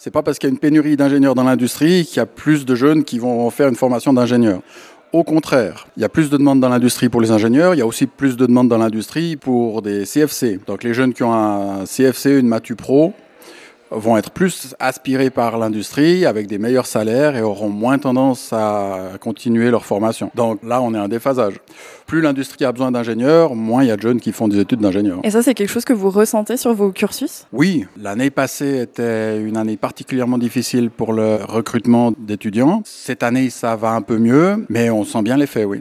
C'est pas parce qu'il y a une pénurie d'ingénieurs dans l'industrie qu'il y a plus de jeunes qui vont faire une formation d'ingénieur. Au contraire, il y a plus de demandes dans l'industrie pour les ingénieurs, il y a aussi plus de demandes dans l'industrie pour des CFC. Donc les jeunes qui ont un CFC, une Matu Pro, vont être plus aspirés par l'industrie avec des meilleurs salaires et auront moins tendance à continuer leur formation. Donc là, on est en déphasage. Plus l'industrie a besoin d'ingénieurs, moins il y a de jeunes qui font des études d'ingénieurs. Et ça, c'est quelque chose que vous ressentez sur vos cursus ? Oui, l'année passée était une année particulièrement difficile pour le recrutement d'étudiants. Cette année, ça va un peu mieux, mais on sent bien l'effet, oui.